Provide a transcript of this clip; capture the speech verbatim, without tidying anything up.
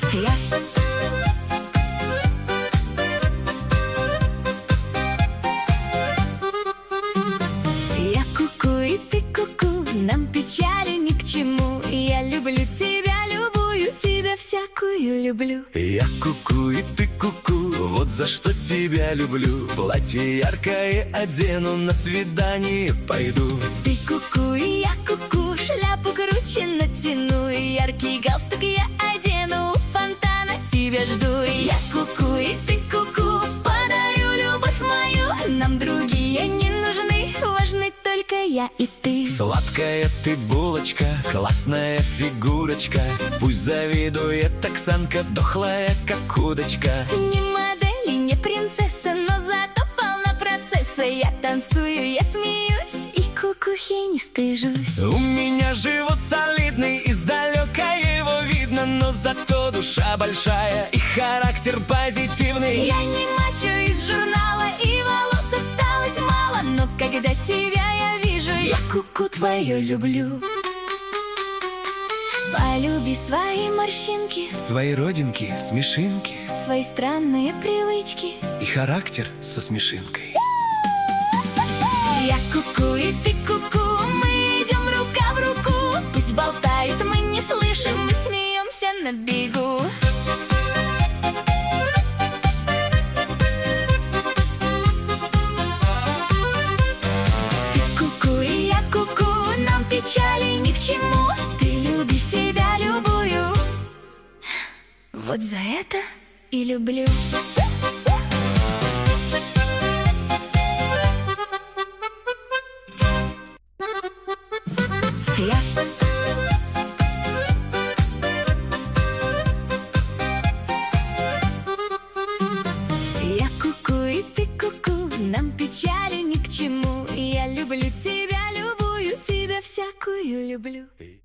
Я Я ку-ку и ты ку-ку, нам печали ни к чему. Я люблю тебя, любую тебя всякую люблю. Я ку-ку и ты ку-ку, вот за что тебя люблю. Платье яркое одену, на свидание пойду. Ты ку-ку и я ку-ку, шляпу круче натяну. Яркий галстук я одену, у фонтана тебя жду. Я ку-ку и ты ку-ку, подарю любовь мою. Нам другие не нужны, важны только я и ты. Сладкая ты булочка, классная фигурочка. Пусть завидует Оксанка, дохлая как удочка. Не модель и не принцесса, но зато полна процесса. Я танцую, я смеюсь и кукухи не стыжусь. У меня живот солидный, издалека его видно, но зато душа большая и характер позитивный. Я не мачо из журнала, и волос осталось мало, но когда тебя я вижу, я куку твою люблю. Полюби свои морщинки, Свои родинки, смешинки свои странные привычки. и характер со смешинкой. Я куку и ты куку, мы идем рука в руку. Пусть болтают, мы не слышим, мы смеемся на бегу. Ты куку и я куку, нам печали ни к чему. Ты люби себя, любую, вот за это и люблю. Я Я ку-ку и ты ку-ку, нам печали ни к чему. Я люблю тебя, любую тебя всякую люблю.